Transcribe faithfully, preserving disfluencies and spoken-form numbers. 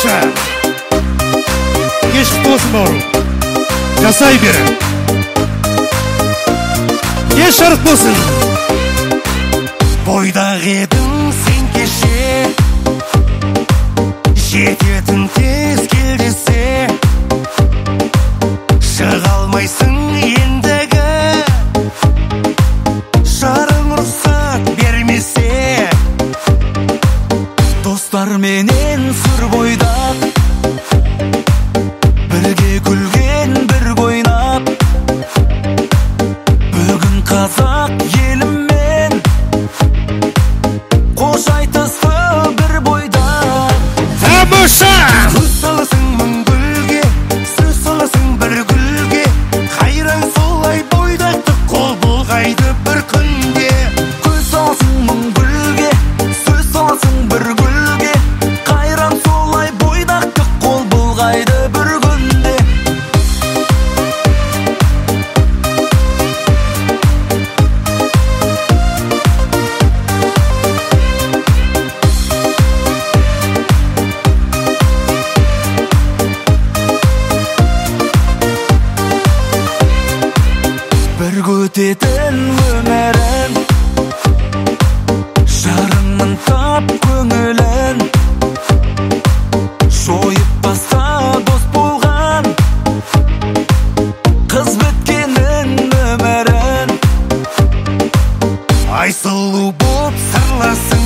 тамаша. Кеш құтты болсын бауырым. Жасай бері. Кеш жарық болсын. Бойдақ едің сен кеше, жететін тез кел десе, шыға алмайсың ендігі, жарың рұқсат бермесе. Достарменен сүр бойдақ, бірге күлген бір ойнап, бүгін қазақ еліммен қош айтысты бір бойда. Тамаша! Көз саласың мың гүлге, сөз саласың бір гүлге, қайран солай бойдақты қол бұлғайды бір күнде. Көз саласың мың гүлге, сөз саласың бір гүлге, қайран солай бойдақты қол бұлғайды бір күнде. Бірге өтетін өмірін, жарыңның тап көңілін, жойып баста дос болған қыз біткеннің өмірін. Ай сұлу боп сырласың,